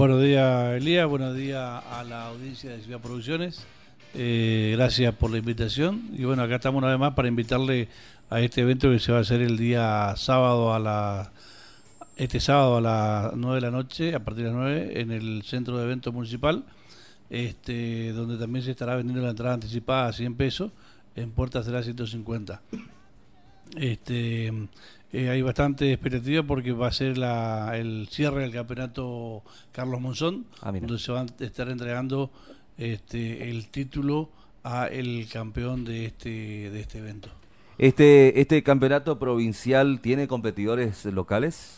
Buenos días, Elías. Buenos días a la audiencia de Ciudad Producciones. Gracias por la invitación. Y bueno, acá estamos una vez más para invitarle a este evento que se va a hacer el día sábado este sábado a las 9 de la noche, a partir de las 9, en el Centro de Eventos Municipal, donde también se estará vendiendo la entrada anticipada a 100 pesos, en puertas será 150. Hay bastante expectativa porque va a ser el cierre del campeonato Carlos Monzón, donde se van a estar entregando el título a el campeón de este evento. ¿Este campeonato provincial tiene competidores locales?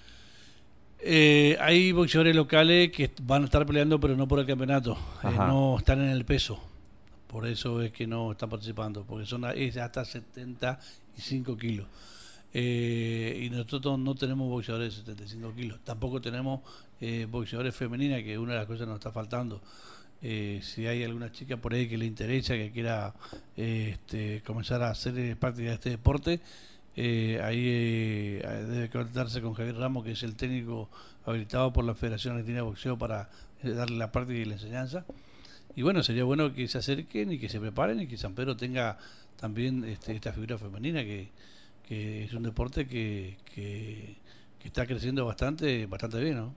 Hay boxeadores locales que van a estar peleando, pero no por el campeonato. No están en el peso. Por eso es que no están participando, porque es hasta 75 kilos. Y nosotros no tenemos boxeadores de 75 kilos. Tampoco tenemos boxeadores femeninas, que es una de las cosas que nos está faltando. Si hay alguna chica por ahí que le interesa, que quiera comenzar a hacer parte de este deporte, ahí debe contactarse con Javier Ramos, que es el técnico habilitado por la Federación Argentina de Boxeo para darle la práctica y la enseñanza. Y bueno, sería bueno que se acerquen y que se preparen y que San Pedro tenga también esta figura femenina, que es un deporte que está creciendo bastante bien, ¿no?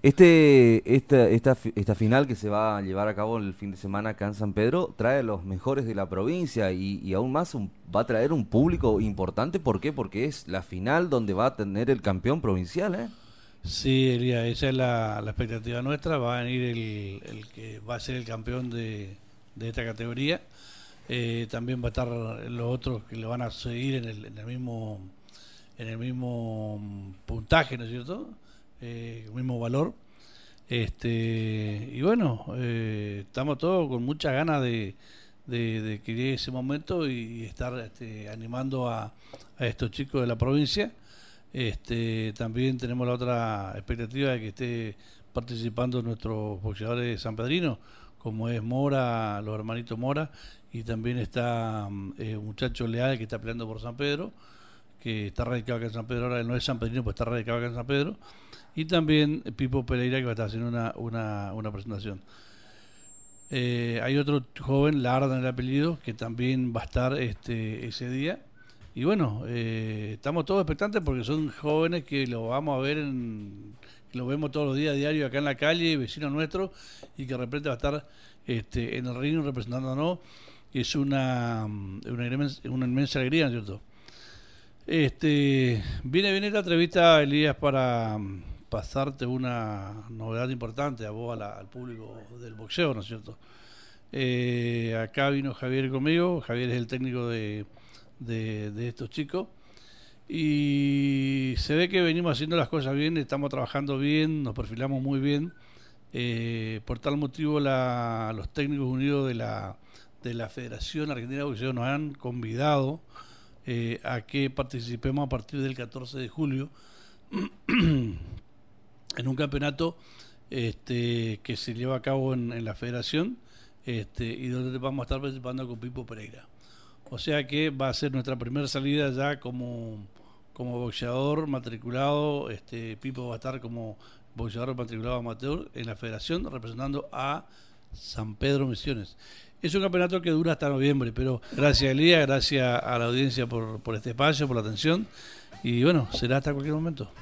Esta final que se va a llevar a cabo el fin de semana acá en San Pedro trae a los mejores de la provincia y aún más va a traer un público importante. ¿Por qué? Porque es la final donde va a tener el campeón provincial, ¿eh? Sí, Elías, esa es la expectativa nuestra. Va a venir el que va a ser el campeón de esta categoría. También va a estar los otros que le van a seguir en el mismo puntaje, ¿no es cierto? El mismo valor. Y bueno, estamos todos con muchas ganas de que llegue ese momento y estar animando a estos chicos de la provincia. También tenemos la otra expectativa de que esté participando nuestros boxeadores sanpedrinos, como es Mora, los hermanitos Mora, y también está un muchacho Leal que está peleando por San Pedro, que está radicado acá en San Pedro. Ahora él no es sanpedrino, pues está radicado acá en San Pedro, y también Pipo Pereira, que va a estar haciendo una presentación. Hay otro joven, Larda en el apellido, que también va a estar ese día. Y bueno, estamos todos expectantes porque son jóvenes que lo vamos a ver, que lo vemos todos los días a diario acá en la calle, vecinos nuestros, y que de repente va a estar en el ring representándonos. Es una inmensa alegría, ¿no es cierto? Viene esta entrevista, Elías, para pasarte una novedad importante a vos, al público del boxeo, ¿no es cierto? Acá vino Javier conmigo. Javier es el técnico de estos chicos, y se ve que venimos haciendo las cosas bien, estamos trabajando bien, nos perfilamos muy bien. Por tal motivo los técnicos unidos de la Federación Argentina de Boxeo nos han convidado a que participemos a partir del 14 de julio en un campeonato que se lleva a cabo en la Federación, y donde vamos a estar participando con Pipo Pereira. O sea que va a ser nuestra primera salida ya como boxeador matriculado. Pipo va a estar como boxeador matriculado amateur en la Federación, representando a San Pedro Misiones. Es un campeonato que dura hasta noviembre, pero gracias, Elías, gracias a la audiencia por este espacio, por la atención, y bueno, será hasta cualquier momento.